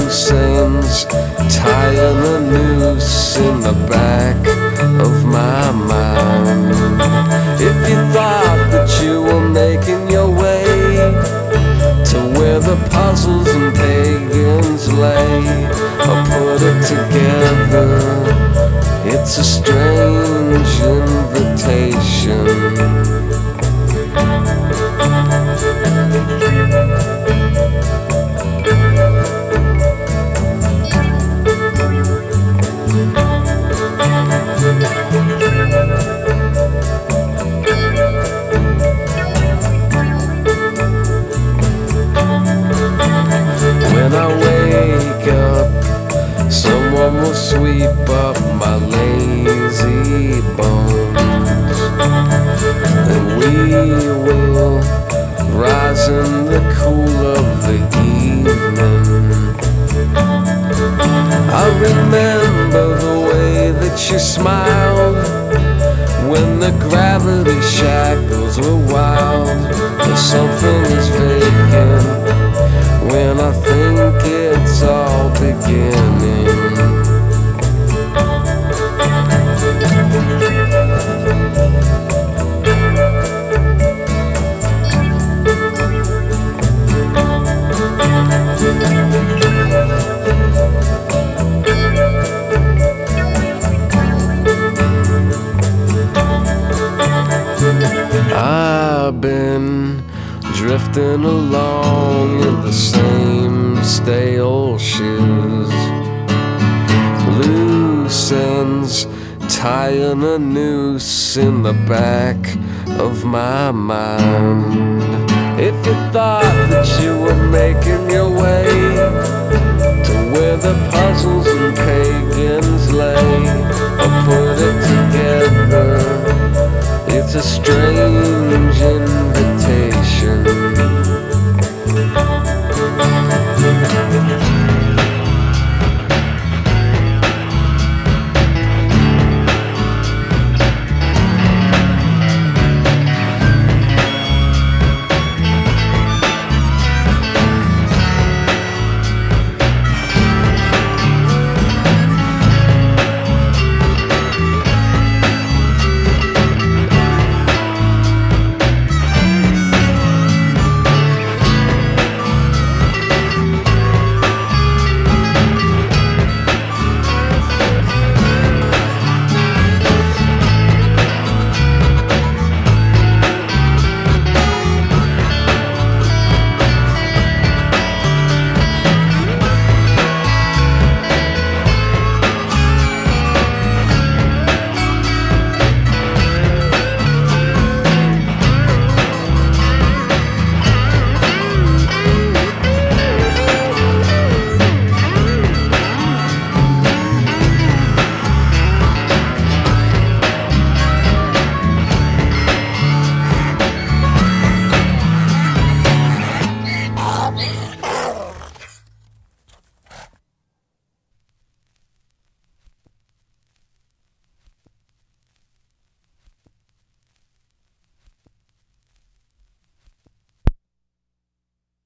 loose ends, tying a noose in the back of my mind. If you thought that you were making your way to where the puzzles and pagans lay, or put it together, it's a strange invitation. When I wake up, someone will sweep up my lazy bones, and we will rise in the cool of the evening. I remember the way that you smiled when the gravity shackles were wild. But something is vacant when I think it's all beginning. I've been drifting along in the same stale shoes, loose ends, tying a noose in the back of my mind. If you thought that you were making your way to where the puzzles and pagans lay, or put it together, it's a strange